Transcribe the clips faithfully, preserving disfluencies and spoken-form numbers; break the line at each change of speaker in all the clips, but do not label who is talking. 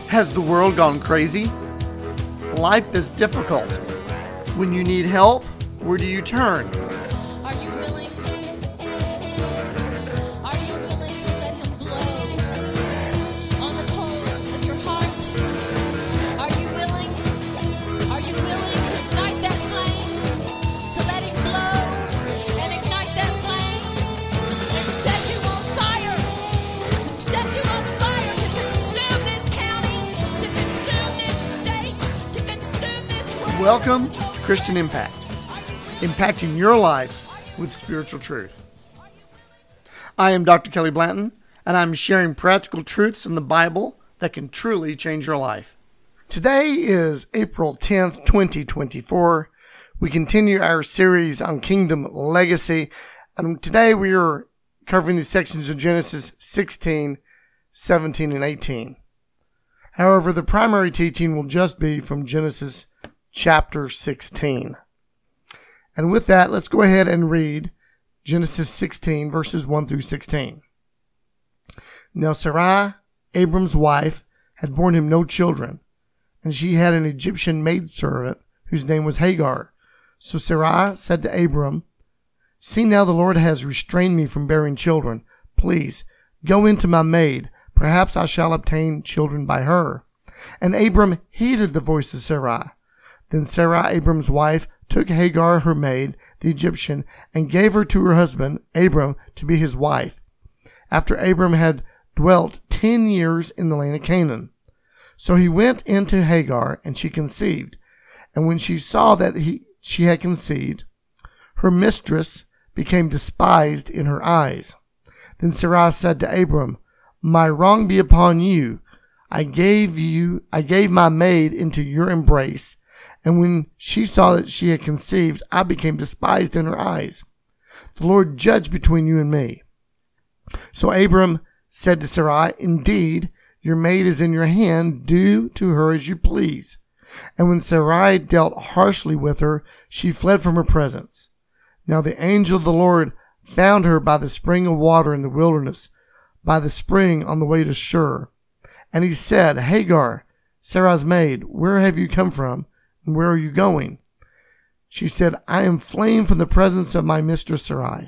Has the world gone crazy? Life is difficult. When you need help, where do you turn?
Are you willing? Are you willing to let him blow on the coals of your heart? Are you willing? Are you willing to ignite that flame? To let him blow and ignite that flame and set you on fire? And set you on fire to consume this county, to consume this state, to consume this world.
Welcome to Christian Impact, impacting your life with spiritual truth. I am Doctor Kelly Blanton, and I'm sharing practical truths in the Bible that can truly change your life. Today is April tenth, twenty twenty-four. We continue our series on Kingdom Legacy, and today we are covering the sections of Genesis sixteen, seventeen, and eighteen. However, the primary teaching will just be from Genesis chapter sixteen. And with that, let's go ahead and read Genesis sixteen, verses one through sixteen. Now Sarai, Abram's wife, had borne him no children, and she had an Egyptian maidservant whose name was Hagar. So Sarai said to Abram, "See now the Lord has restrained me from bearing children. Please, go into my maid. Perhaps I shall obtain children by her." And Abram heeded the voice of Sarai. Then Sarai, Abram's wife, took Hagar, her maid, the Egyptian, and gave her to her husband, Abram, to be his wife, after Abram had dwelt ten years in the land of Canaan. So he went into Hagar, and she conceived. And when she saw that he, she had conceived, her mistress became despised in her eyes. Then Sarai said to Abram, "My wrong be upon you. I gave you, I gave my maid into your embrace. And when she saw that she had conceived, I became despised in her eyes. The Lord judge between you and me." So Abram said to Sarai, "Indeed, your maid is in your hand. Do to her as you please." And when Sarai dealt harshly with her, she fled from her presence. Now the angel of the Lord found her by the spring of water in the wilderness, by the spring on the way to Shur. And he said, "Hagar, Sarai's maid, where have you come from? And where are you going?" She said, "I am fleeing from the presence of my mistress Sarai."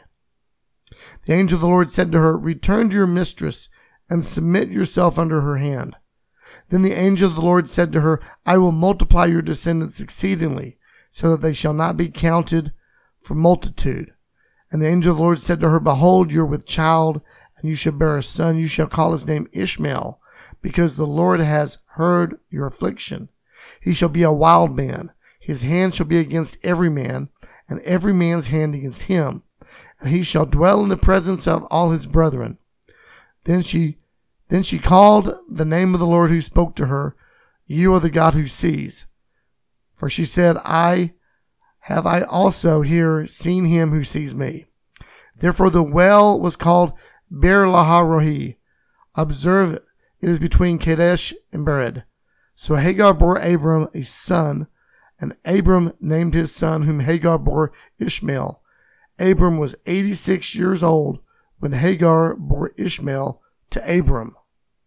The angel of the Lord said to her, "Return to your mistress and submit yourself under her hand." Then the angel of the Lord said to her, "I will multiply your descendants exceedingly, so that they shall not be counted for multitude." And the angel of the Lord said to her, "Behold, you are with child, and you shall bear a son. You shall call his name Ishmael, because the Lord has heard your affliction. He shall be a wild man. His hand shall be against every man, and every man's hand against him. And he shall dwell in the presence of all his brethren." Then she, then she called the name of the Lord who spoke to her, "You are the God who sees." For she said, "I have I also here seen him who sees me." Therefore the well was called Beer-lahai-roi. Observe, it is between Kadesh and Bered. So Hagar bore Abram a son, and Abram named his son, whom Hagar bore, Ishmael. Abram was eighty-six years old when Hagar bore Ishmael to Abram.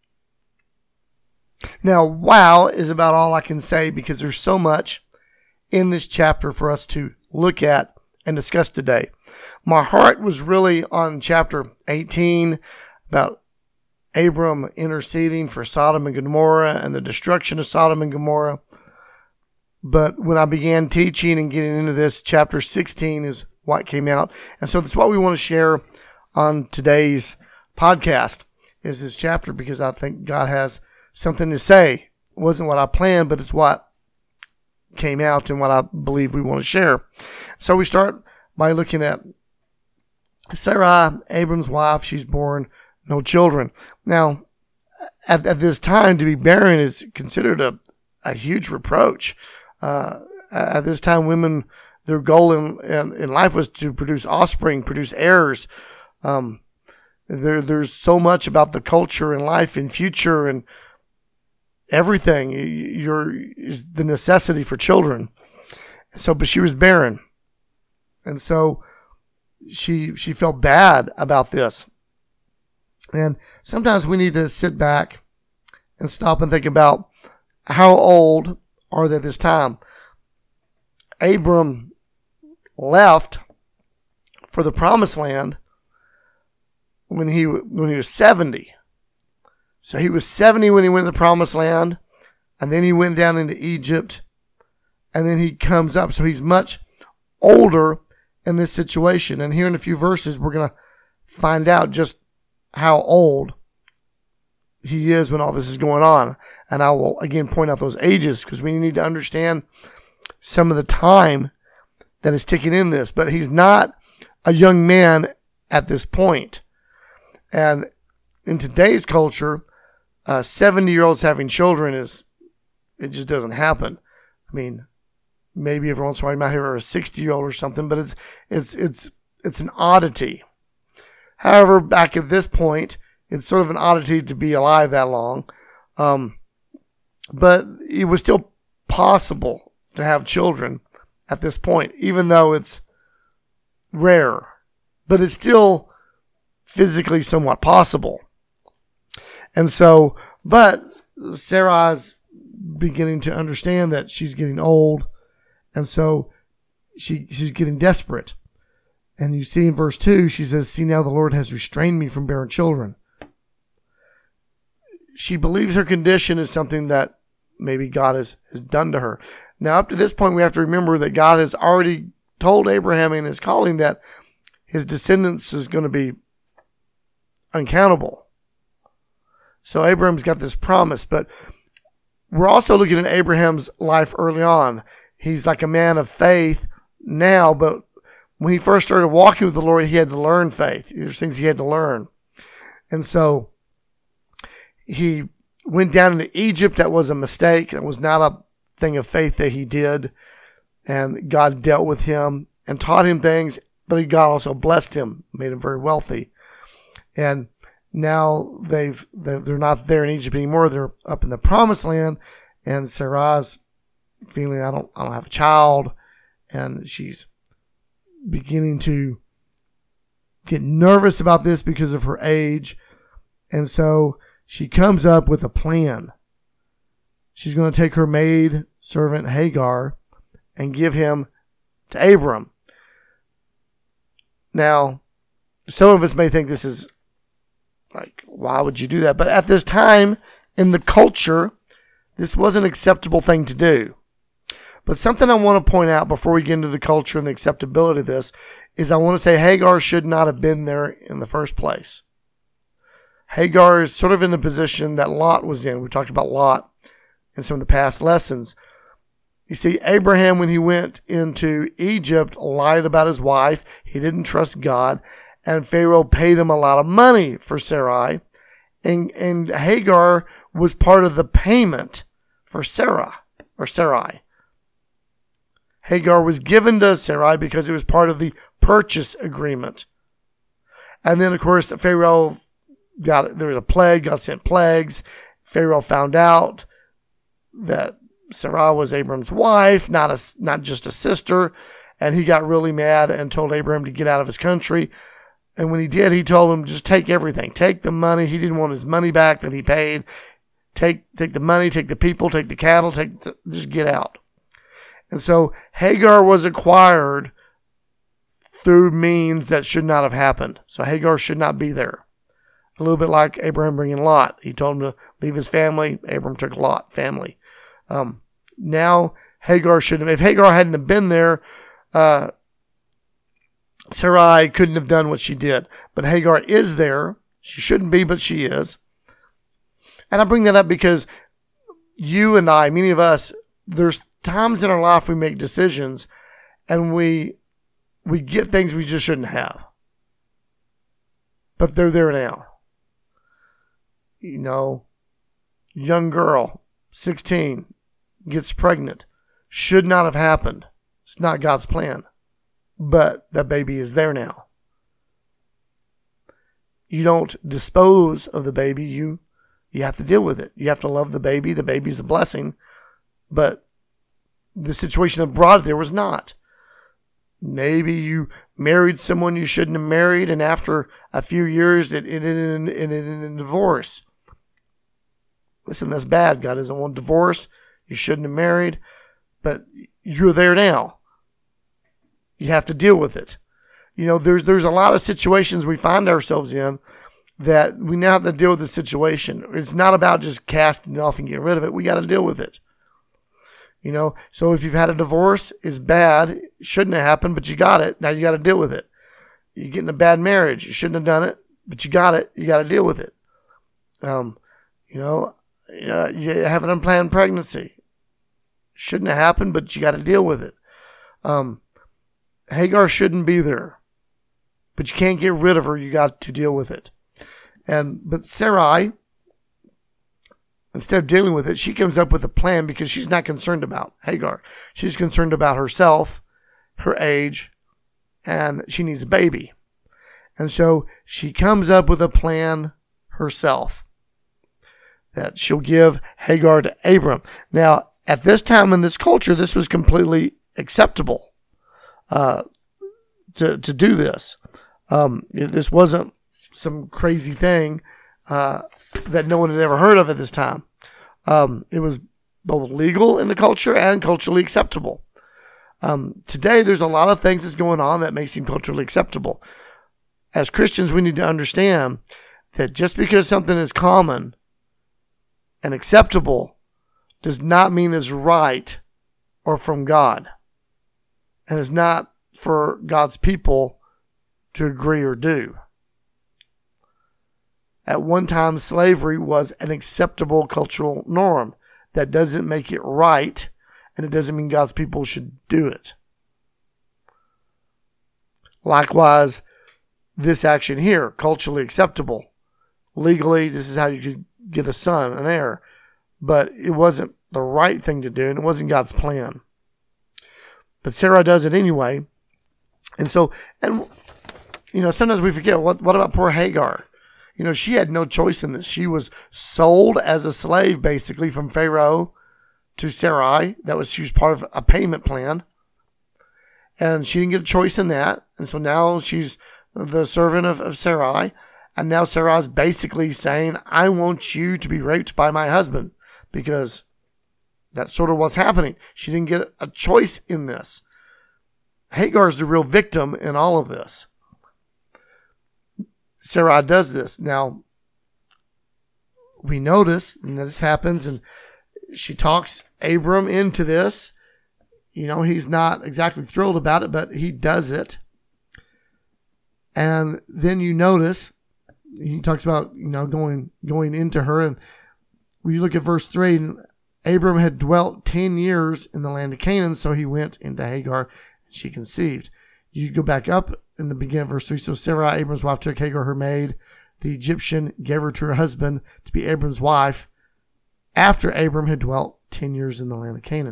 Now, wow is about all I can say, because there's so much in this chapter for us to look at and discuss today. My heart was really on chapter eighteen, about Abram interceding for Sodom and Gomorrah and the destruction of Sodom and Gomorrah. But when I began teaching and getting into this, chapter sixteen is what came out. And so that's what we want to share on today's podcast, is this chapter, because I think God has something to say. It wasn't what I planned, but it's what came out and what I believe we want to share. So we start by looking at Sarai, Abram's wife. She's born no children. Now, at, at this time, to be barren is considered a, a huge reproach. Uh, at this time, women, their goal in, in, in life was to produce offspring, produce heirs. Um, there, there's so much about the culture and life and future and everything. You're, is the necessity for children. So, but she was barren. And so she, she felt bad about this. And sometimes we need to sit back and stop and think about how old are they at this time. Abram left for the promised land when he when he was seventy. So he was seventy when he went to the promised land, and then he went down into Egypt, and then he comes up. So he's much older in this situation. And here in a few verses, we're going to find out just how old he is when all this is going on. And I will again point out those ages because we need to understand some of the time that is ticking in this. But he's not a young man at this point. And in today's culture, uh, seventy-year-olds having children is, it just doesn't happen. I mean, maybe every once in a while you might hear a sixty-year-old or something, but it's it's it's it's an oddity. However, back at this point, it's sort of an oddity to be alive that long. Um, but it was still possible to have children at this point, even though it's rare. But it's still physically somewhat possible. And so, but Sarah's beginning to understand that she's getting old. And so she she's getting desperate. And you see in verse two, she says, "See, now the Lord has restrained me from bearing children." She believes her condition is something that maybe God has, has done to her. Now, up to this point, we have to remember that God has already told Abraham in his calling that his descendants is going to be uncountable. So Abraham's got this promise, but we're also looking at Abraham's life early on. He's like a man of faith now, but when he first started walking with the Lord, he had to learn faith. There's things he had to learn. And so he went down into Egypt. That was a mistake. That was not a thing of faith that he did. And God dealt with him and taught him things, but God also blessed him, made him very wealthy. And now they've, they're not there in Egypt anymore. They're up in the promised land, and Sarah's feeling, I don't, I don't have a child. And she's beginning to get nervous about this because of her age. And so she comes up with a plan. She's going to take her maid servant Hagar and give him to Abram. Now, some of us may think this is like, why would you do that? But at this time in the culture, this was an acceptable thing to do. But something I want to point out before we get into the culture and the acceptability of this is I want to say Hagar should not have been there in the first place. Hagar is sort of in the position that Lot was in. We talked about Lot in some of the past lessons. You see, Abraham, when he went into Egypt, lied about his wife. He didn't trust God. And Pharaoh paid him a lot of money for Sarai. And, and Hagar was part of the payment for Sarah, or Sarai. Hagar was given to Sarai because it was part of the purchase agreement. And then, of course, Pharaoh got, there was a plague, God sent plagues. Pharaoh found out that Sarah was Abram's wife, not a, not just a sister. And he got really mad and told Abraham to get out of his country. And when he did, he told him, just take everything. Take the money. He didn't want his money back that he paid. Take, take the money, take the people, take the cattle, take the, just get out. And so Hagar was acquired through means that should not have happened. So Hagar should not be there. A little bit like Abraham bringing Lot. He told him to leave his family. Abraham took Lot family. Um, now Hagar shouldn't have, if Hagar hadn't have been there, uh, Sarai couldn't have done what she did. But Hagar is there. She shouldn't be, but she is. And I bring that up because you and I, many of us, there's times in our life we make decisions and we, we get things we just shouldn't have. But they're there now. You know, young girl, sixteen, gets pregnant. Should not have happened. It's not God's plan. But that baby is there now. You don't dispose of the baby. You, you have to deal with it. You have to love the baby. The baby's a blessing. But the situation that brought it there was not. Maybe you married someone you shouldn't have married, and after a few years it ended in, in, in, in a divorce. listen, that's bad. God doesn't want divorce. You shouldn't have married, but you're there now. You have to deal with it. You know, there's there's a lot of situations we find ourselves in that we now have to deal with the situation. It's not about just casting it off and getting rid of it. We got to deal with it. You know, so if you've had a divorce, it's bad. It shouldn't have happened, but you got it. Now you got to deal with it. You're getting a bad marriage. You shouldn't have done it, but you got it. You got to deal with it. Um, you know, uh, you have an unplanned pregnancy. Shouldn't have happened, but you got to deal with it. Um, Hagar shouldn't be there, but you can't get rid of her. You got to deal with it. And, but Sarai, instead of dealing with it, she comes up with a plan because she's not concerned about Hagar. She's concerned about herself, her age, and she needs a baby. And so she comes up with a plan herself that she'll give Hagar to Abram. Now, at this time in this culture, this was completely acceptable uh, to, to do this. Um, this wasn't some crazy thing uh, that no one had ever heard of at this time. Um, it was both legal in the culture and culturally acceptable. Um, today, there's a lot of things that's going on that may seem culturally acceptable. As Christians, we need to understand that just because something is common and acceptable does not mean it's right or from God. And it's not for God's people to agree or do. At one time, slavery was an acceptable cultural norm. That doesn't make it right, and it doesn't mean God's people should do it. Likewise, this action here, culturally acceptable. Legally, this is how you could get a son, an heir. But it wasn't the right thing to do, and it wasn't God's plan. But Sarah does it anyway. And so, and, you know, sometimes we forget, what, what about poor Hagar? You know, she had no choice in this. She was sold as a slave, basically, from Pharaoh to Sarai. That was, she was part of a payment plan. And she didn't get a choice in that. And so now she's the servant of, of Sarai. And now Sarai's basically saying, I want you to be raped by my husband. Because that's sort of what's happening. She didn't get a choice in this. Hagar's the real victim in all of this. Sarai does this. Now, we notice and this happens, and she talks Abram into this. You know, he's not exactly thrilled about it, but he does it. And then you notice, he talks about, you know, going going into her. And when you look at verse three, Abram had dwelt ten years in the land of Canaan, so he went into Hagar, and she conceived. You go back up in the beginning of verse three. So Sarah, Abram's wife, took Hagar, her maid, the Egyptian, gave her to her husband to be Abram's wife, after Abram had dwelt ten years in the land of Canaan.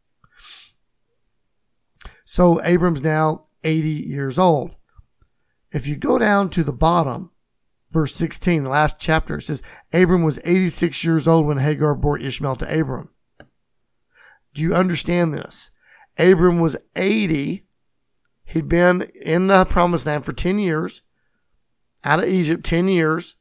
So Abram's now eighty years old. If you go down to the bottom, verse sixteen, the last chapter, it says, Abram was eighty-six years old when Hagar bore Ishmael to Abram. Do you understand this? Abram was eighty. He'd been in the promised land for ten years, out of Egypt, ten years.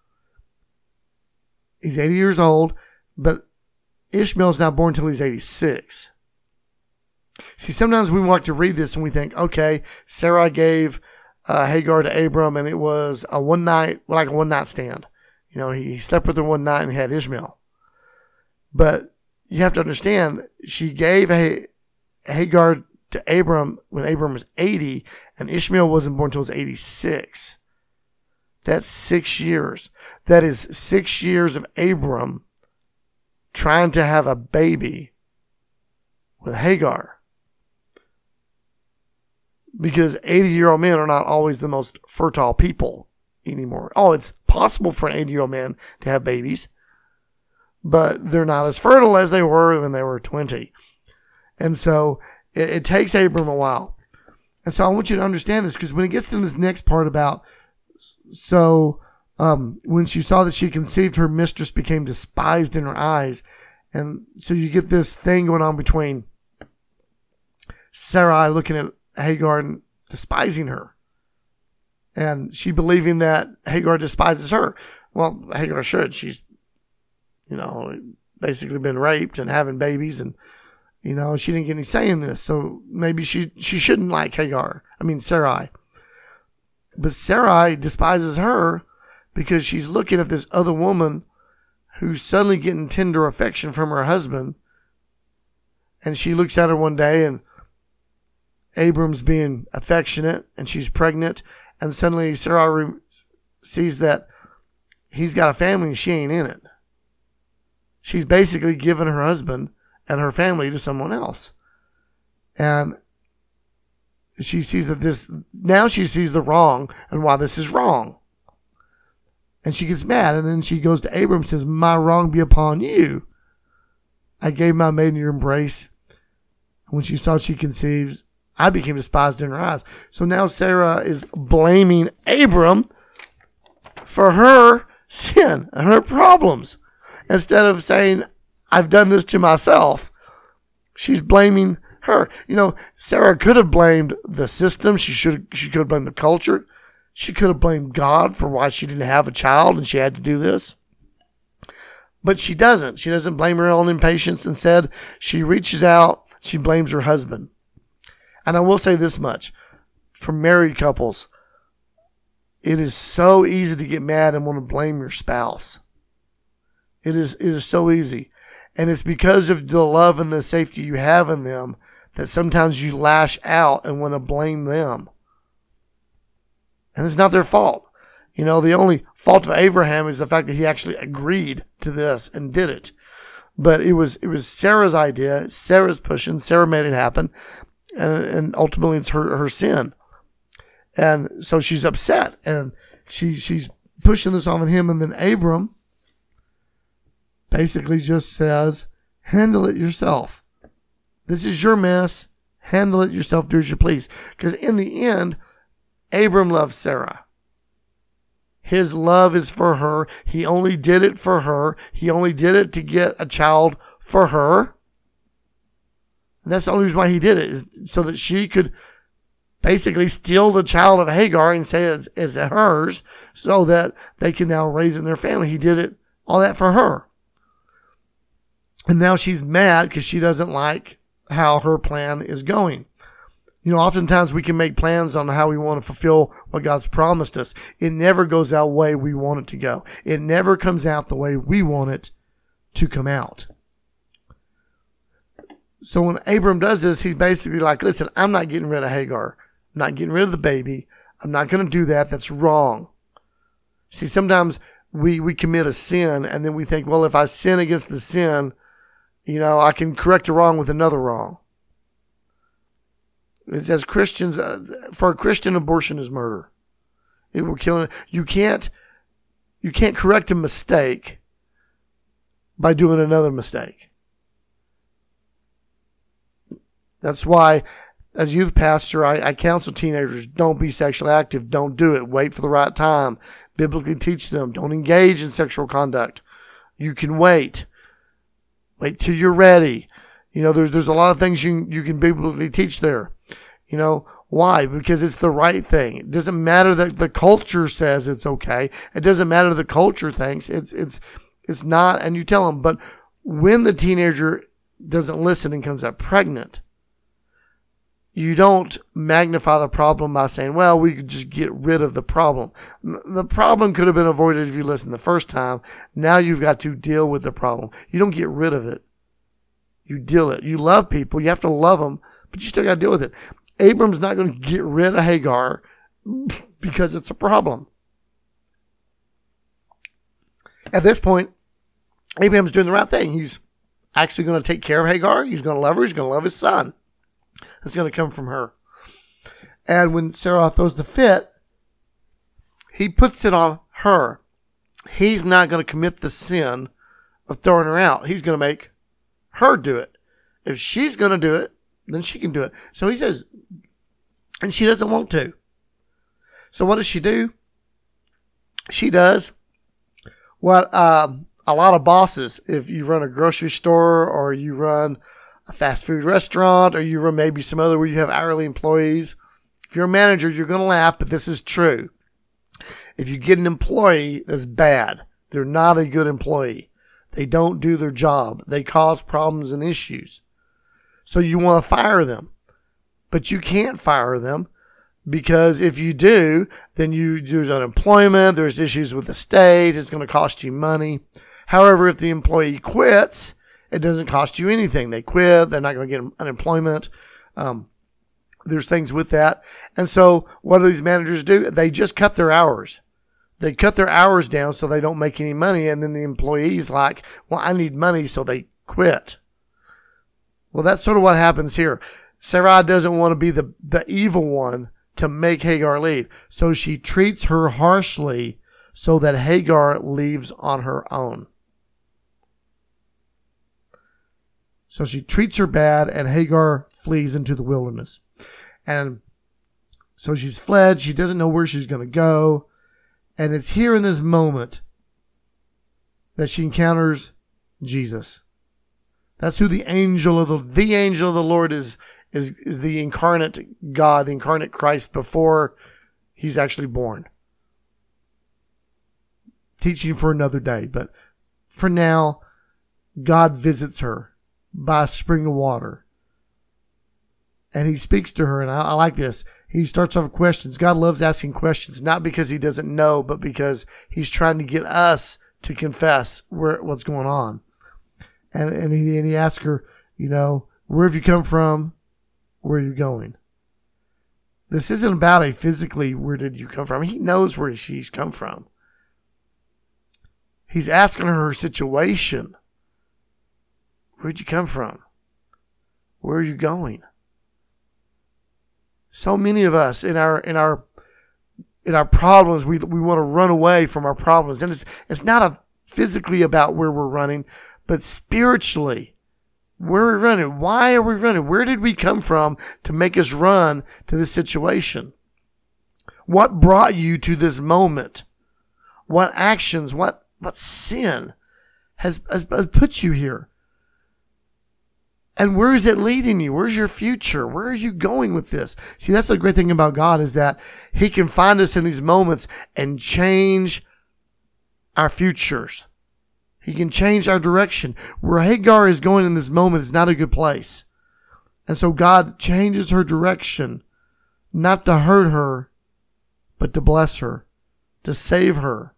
He's eighty years old, but Ishmael's not born until he's eighty-six. See, sometimes we like to read this and we think, okay, Sarah gave uh, Hagar to Abram, and it was a one night, like a one night stand. You know, he, he slept with her one night and had Ishmael. But you have to understand, she gave a, Hagar to Abram when Abram was eighty, and Ishmael wasn't born until he was eighty-six. That's six years. That is six years of Abram trying to have a baby with Hagar. Because eighty-year-old men are not always the most fertile people anymore. Oh, it's possible for an eighty-year-old man to have babies, but they're not as fertile as they were when they were twenty. And so it, it takes Abram a while. And so I want you to understand this, because when it gets to this next part about, so um, when she saw that she conceived, her mistress became despised in her eyes. And so you get this thing going on between Sarai looking at Hagar and despising her, and she believing that Hagar despises her. Well, Hagar should. She's, you know, basically been raped and having babies, and, you know, she didn't get any say in this. So maybe she, she shouldn't like Hagar. I mean, Sarai. But Sarai despises her because she's looking at this other woman who's suddenly getting tender affection from her husband. And she looks at her one day, and Abram's being affectionate, and she's pregnant. And suddenly Sarai re- sees that he's got a family and she ain't in it. She's basically given her husband and her family to someone else. And she sees that this, now she sees the wrong and why this is wrong. And she gets mad, and then she goes to Abram and says, my wrong be upon you. I gave my maid in your embrace. When she saw she conceived, I became despised in her eyes. So now Sarah is blaming Abram for her sin and her problems. Instead of saying, I've done this to myself, she's blaming her. You know, Sarah could have blamed the system. She should, she could have blamed the culture. She could have blamed God for why she didn't have a child and she had to do this. But she doesn't. She doesn't blame her own impatience. Instead, she reaches out. She blames her husband. And I will say this much. For married couples, it is so easy to get mad and want to blame your spouse. It is, it is so easy. And it's because of the love and the safety you have in them that sometimes you lash out and want to blame them. And it's not their fault. You know, the only fault of Abraham is the fact that he actually agreed to this and did it. But it was, it was Sarah's idea. Sarah's pushing. Sarah made it happen. And, and ultimately it's her, her sin. And so she's upset, and she, she's pushing this on him. And then Abram basically just says, handle it yourself. This is your mess. Handle it yourself. Do as you please. Because in the end, Abram loves Sarah. His love is for her. He only did it for her. He only did it to get a child for her. And that's the only reason why he did it, is so that she could basically steal the child of Hagar and say it's, it's hers, so that they can now raise it in their family. He did it, all that for her. And now she's mad because she doesn't like how her plan is going. You know, oftentimes we can make plans on how we want to fulfill what God's promised us. It never goes out the way we want it to go. It never comes out the way we want it to come out. So when Abram does this, he's basically like, listen, I'm not getting rid of Hagar. I'm not getting rid of the baby. I'm not going to do that. That's wrong. See, sometimes we, we commit a sin, and then we think, well, if I sin against the sin, you know, I can correct a wrong with another wrong. As Christians, uh, for a Christian, abortion is murder. It will kill. You can't, you can't correct a mistake by doing another mistake. That's why, as youth pastor, I, I counsel teenagers: don't be sexually active. Don't do it. Wait for the right time. Biblically teach them. Don't engage in sexual conduct. You can wait. Wait till you're ready. You know, there's there's a lot of things you you can biblically teach there. You know, why? Because it's the right thing. It doesn't matter that the culture says it's okay. It doesn't matter the culture thinks it's it's it's not. And you tell them. But when the teenager doesn't listen and comes out pregnant, you don't magnify the problem by saying, well, we could just get rid of the problem. The problem could have been avoided if you listened the first time. Now you've got to deal with the problem. You don't get rid of it. You deal it. You love people. You have to love them, but you still got to deal with it. Abram's not going to get rid of Hagar because it's a problem. At this point, Abraham's doing the right thing. He's actually going to take care of Hagar. He's going to love her. He's going to love his son. That's going to come from her. And when Sarah throws the fit, he puts it on her. He's not going to commit the sin of throwing her out. He's going to make her do it. If she's going to do it, then she can do it. So he says, and she doesn't want to. So what does she do? She does what uh, a lot of bosses, if you run a grocery store or you run a fast food restaurant or you run maybe some other where you have hourly employees, if you're a manager, you're going to laugh, but this is true. If you get an employee that's bad, they're not a good employee. They don't do their job. They cause problems and issues. So you want to fire them. But you can't fire them, because if you do, then you there's unemployment, there's issues with the state, it's going to cost you money. However, if the employee quits, it doesn't cost you anything. They quit, they're not going to get unemployment. Um, there's things with that. And so what do these managers do? They just cut their hours. They cut their hours down so they don't make any money, and then the employee's like, well, I need money, so they quit. Well, that's sort of what happens here. Sarai doesn't want to be the, the evil one to make Hagar leave. So she treats her harshly so that Hagar leaves on her own. So she treats her bad, and Hagar flees into the wilderness. And so she's fled. She doesn't know where she's going to go. And it's here in this moment that she encounters Jesus. That's who the angel of the, the angel of the Lord is, is, is the incarnate God, the incarnate Christ before he's actually born. Teaching for another day. But for now, God visits her by a spring of water. And he speaks to her, and I, I like this. He starts off with questions. God loves asking questions, not because he doesn't know, but because he's trying to get us to confess where, what's going on. And, and he, and he asks her, you know, where have you come from? Where are you going? This isn't about a physically, where did you come from? He knows where she's come from. He's asking her her situation. Where'd you come from? Where are you going? So many of us in our, in our, in our problems, we, we want to run away from our problems. And it's, it's not a physically about where we're running, but spiritually, where are we running? Why are we running? Where did we come from to make us run to this situation? What brought you to this moment? What actions, what, what sin has, has, has put you here? And where is it leading you? Where's your future? Where are you going with this? See, that's the great thing about God, is that he can find us in these moments and change our futures. He can change our direction. Where Hagar is going in this moment is not a good place. And so God changes her direction, not to hurt her, but to bless her, to save her.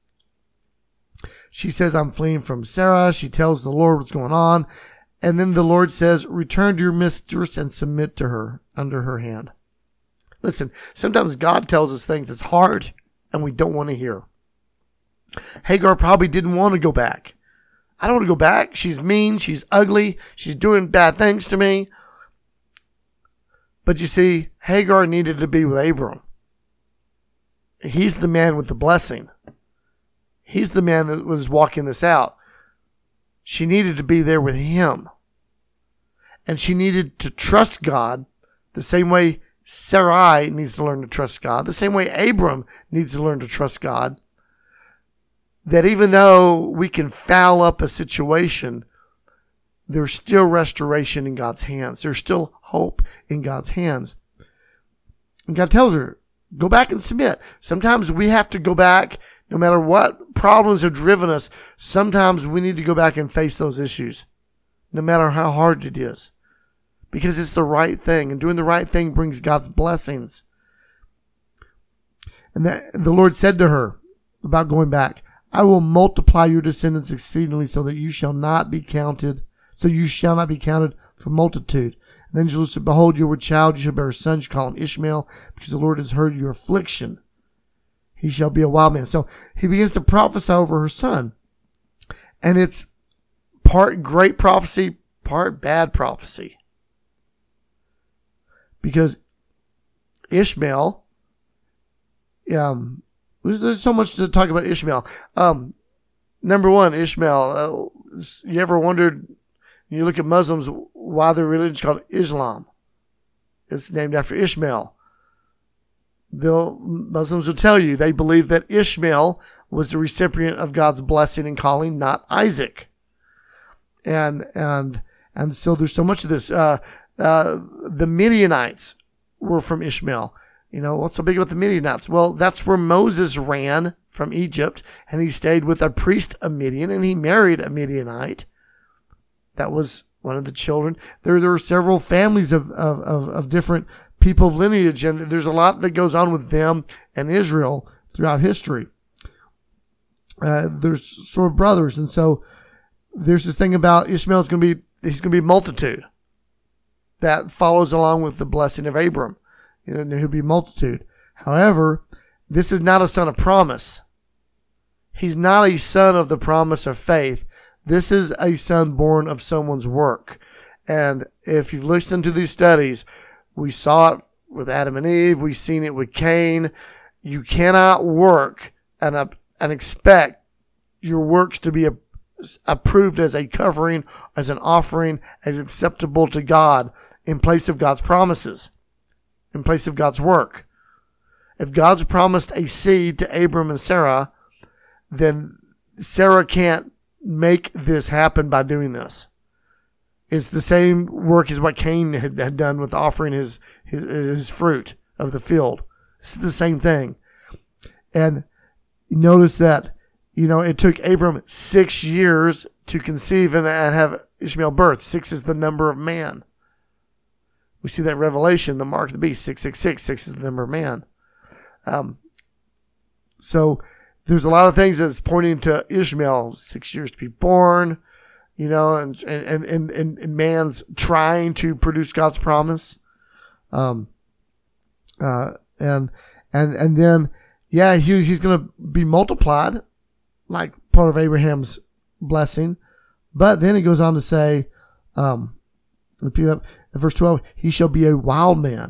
She says, I'm fleeing from Sarah. She tells the Lord what's going on. And then the Lord says, return to your mistress and submit to her under her hand. Listen, sometimes God tells us things that's hard and we don't want to hear. Hagar probably didn't want to go back. I don't want to go back. She's mean. She's ugly. She's doing bad things to me. But you see, Hagar needed to be with Abram. He's the man with the blessing. He's the man that was walking this out. She needed to be there with him. And she needed to trust God the same way Sarai needs to learn to trust God, the same way Abram needs to learn to trust God. That even though we can foul up a situation, there's still restoration in God's hands. There's still hope in God's hands. And God tells her, go back and submit. Sometimes we have to go back, no matter what problems have driven us. Sometimes we need to go back and face those issues, no matter how hard it is, because it's the right thing, and doing the right thing brings God's blessings. And that the Lord said to her about going back, I will multiply your descendants exceedingly, so that you shall not be counted, so you shall not be counted for multitude. And then she said, behold, you were a child, you shall bear a son, you shall call him Ishmael, because the Lord has heard your affliction. He shall be a wild man. So he begins to prophesy over her son. And it's part great prophecy, part bad prophecy. Because Ishmael, um, there's, there's so much to talk about Ishmael. Um, number one, Ishmael. Uh, you ever wondered, you look at Muslims, why their religion's called Islam? It's named after Ishmael. The Muslims will tell you they believe that Ishmael was the recipient of God's blessing and calling, not Isaac. And, and, and so there's so much of this. Uh, uh, the Midianites were from Ishmael. You know, what's so big about the Midianites? Well, that's where Moses ran from Egypt, and he stayed with a priest, a Midian, and he married a Midianite. That was one of the children. There, there are several families of, of, of, of different people of lineage, and there's a lot that goes on with them and Israel throughout history. Uh, there's sort of brothers, and so there's this thing about Ishmael is going to be, he's going to be a multitude that follows along with the blessing of Abram. You know, he'll be multitude. However, this is not a son of promise. He's not a son of the promise of faith. This is a son born of someone's work. And if you've listened to these studies, we saw it with Adam and Eve. We've seen it with Cain. You cannot work and, uh, and expect your works to be a, approved as a covering, as an offering, as acceptable to God in place of God's promises, in place of God's work. If God's promised a seed to Abram and Sarah, then Sarah can't make this happen by doing this. It's the same work as what Cain had, had done with offering his, his his fruit of the field. It's the same thing. And notice that, you know, it took Abram six years to conceive and, and have Ishmael birth. Six is the number of man. We see that in Revelation, the mark of the beast, six six six. Six is the number of man. Um, so there's a lot of things that's pointing to Ishmael, six years to be born, you know, and, and, and, and, and man's trying to produce God's promise. Um, uh, and, and, and then, yeah, he, he's going to be multiplied like part of Abraham's blessing. But then he goes on to say, um, repeat that in verse twelve, he shall be a wild man.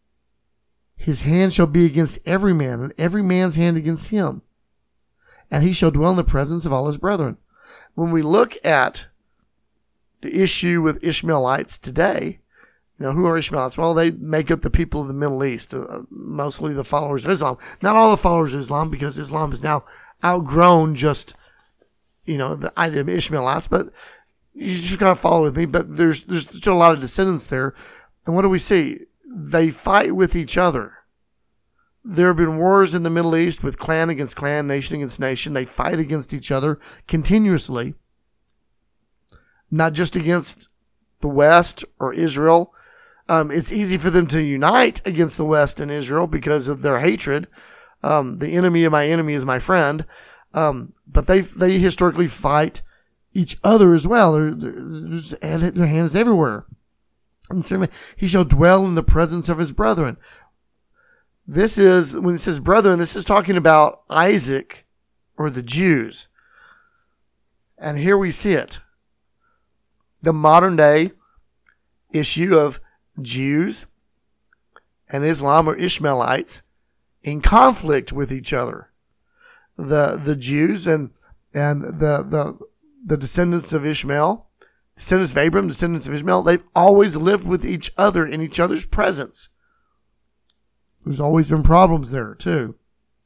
His hand shall be against every man, and every man's hand against him. And he shall dwell in the presence of all his brethren. When we look at the issue with Ishmaelites today, you know, who are Ishmaelites? Well, they make up the people of the Middle East, uh, mostly the followers of Islam. Not all the followers of Islam, because Islam has now outgrown just, you know, the idea of Ishmaelites, but you just gotta follow with me. But there's, there's still a lot of descendants there. And what do we see? They fight with each other. There have been wars in the Middle East with clan against clan, nation against nation. They fight against each other continuously. Not just against the West or Israel. Um, it's easy for them to unite against the West and Israel because of their hatred. Um, the enemy of my enemy is my friend. Um, but they, they historically fight each other as well. They're, they're, their hands everywhere. And so he shall dwell in the presence of his brethren. This is, when it says brethren, this is talking about Isaac or the Jews. And here we see it. The modern day issue of Jews and Islam or Ishmaelites in conflict with each other. The, the Jews and, and the, the, the descendants of Ishmael, descendants of Abram, descendants of Ishmael, they've always lived with each other in each other's presence. There's always been problems there too.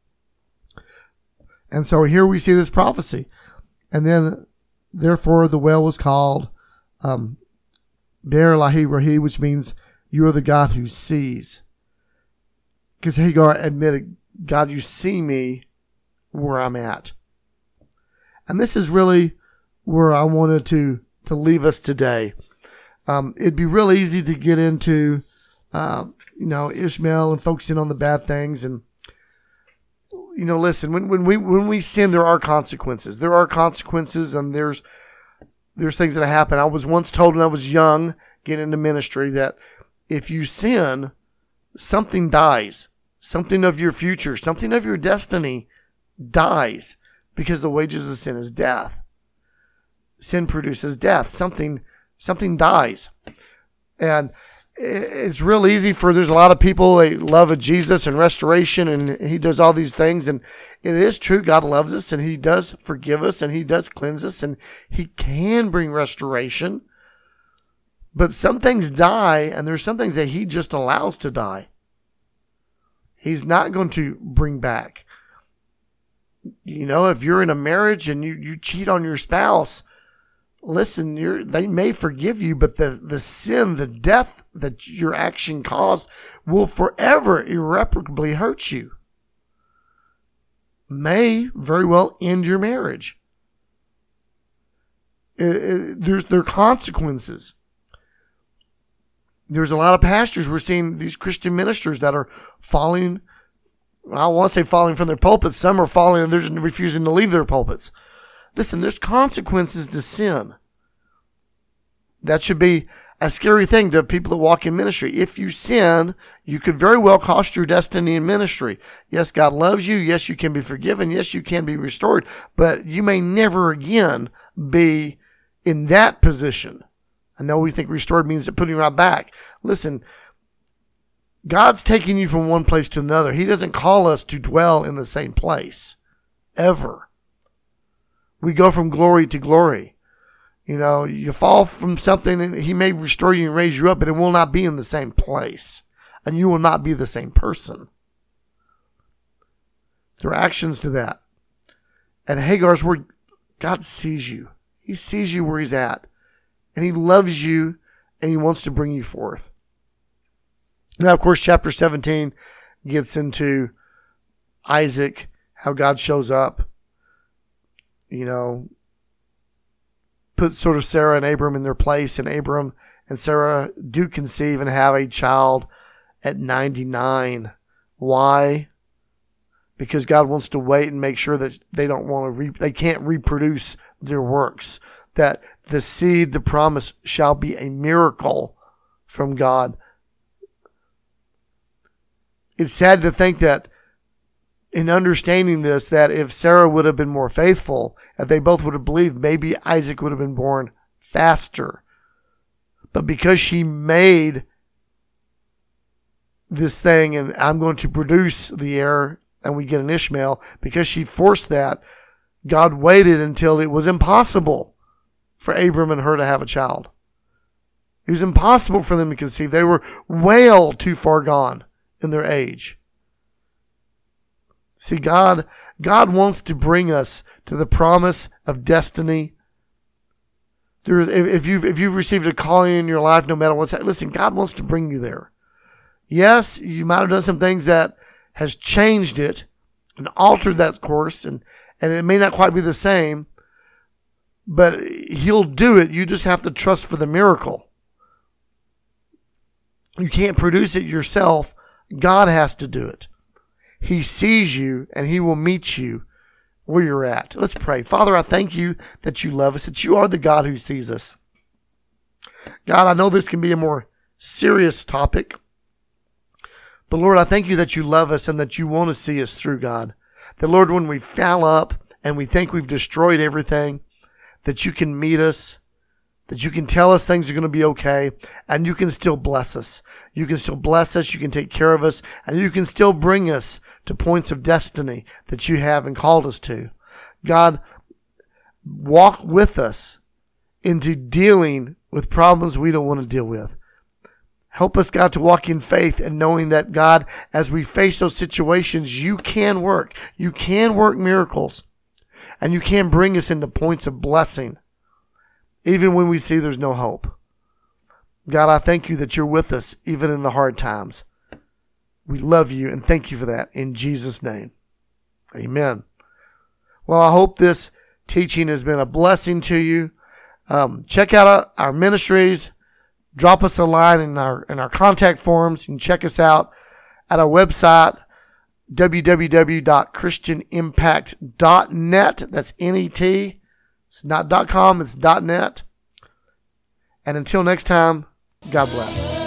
And so here we see this prophecy. And then, therefore, the well was called um, Be'er Lahi Rahi, which means you are the God who sees. Because Hagar admitted, God, you see me where I'm at. And this is really where I wanted to, to leave us today. Um, it'd be real easy to get into, uh, you know, Ishmael and focusing on the bad things. And, you know, listen, when, when we, when we sin, there are consequences. There are consequences, and there's, there's things that happen. I was once told when I was young, getting into ministry, that if you sin, something dies. Something of your future, something of your destiny dies, because the wages of sin is death. Sin produces death. Something, something dies. And it's real easy for, there's a lot of people, they love of Jesus and restoration, and he does all these things. And it is true, God loves us, and he does forgive us, and he does cleanse us, and he can bring restoration. But some things die, and there's some things that he just allows to die. He's not going to bring back. You know, if you're in a marriage and you, you cheat on your spouse, listen, you're, they may forgive you, but the, the sin, the death that your action caused will forever irreparably hurt you. May very well end your marriage. It, it, there's, there are consequences. There's a lot of pastors, we're seeing these Christian ministers that are falling, I don't want to say falling from their pulpits. Some are falling and they're just refusing to leave their pulpits. Listen, there's consequences to sin. That should be a scary thing to people that walk in ministry. If you sin, you could very well cost your destiny in ministry. Yes, God loves you. Yes, you can be forgiven. Yes, you can be restored. But you may never again be in that position. I know we think restored means putting you right back. Listen, God's taking you from one place to another. He doesn't call us to dwell in the same place, ever. We go from glory to glory. You know, you fall from something and He may restore you and raise you up, but it will not be in the same place. And you will not be the same person. There are actions to that. And Hagar's word, God sees you. He sees you where He's at. And He loves you, and He wants to bring you forth. Now, of course, chapter seventeen gets into Isaac, how God shows up, you know, put sort of Sarah and Abram in their place, and Abram and Sarah do conceive and have a child at ninety-nine. Why? Because God wants to wait and make sure that they don't want to, re- they can't reproduce their works. That the seed, the promise, shall be a miracle from God. It's sad to think that in understanding this, that if Sarah would have been more faithful, if they both would have believed, maybe Isaac would have been born faster. But because she made this thing, and I'm going to produce the heir, and we get an Ishmael, because she forced that, God waited until it was impossible for Abram and her to have a child. It was impossible for them to conceive. They were well too far gone in their age. See, God, God wants to bring us to the promise of destiny. There, if, if you've if you've received a calling in your life, no matter what's happening, listen, God wants to bring you there. Yes, you might have done some things that has changed it and altered that course, and and it may not quite be the same. But He'll do it. You just have to trust for the miracle. You can't produce it yourself. God has to do it. He sees you and He will meet you where you're at. Let's pray. Father, I thank You that You love us, that You are the God who sees us. God, I know this can be a more serious topic, but Lord, I thank You that You love us and that You want to see us through, God. That, Lord, when we foul up and we think we've destroyed everything, that You can meet us, that You can tell us things are going to be okay, and You can still bless us. You can still bless us, You can take care of us, and You can still bring us to points of destiny that You have and called us to. God, walk with us into dealing with problems we don't want to deal with. Help us, God, to walk in faith and knowing that, God, as we face those situations, You can work. You can work miracles. And You can bring us into points of blessing, even when we see there's no hope. God, I thank You that You're with us, even in the hard times. We love You and thank You for that. In Jesus' name, amen. Well, I hope this teaching has been a blessing to you. Um, check out our ministries. Drop us a line in our in our contact forms. You can check us out at our website, w w w dot christian impact dot net. That's N E T. It's not .com, it's .net. And until next time, God bless.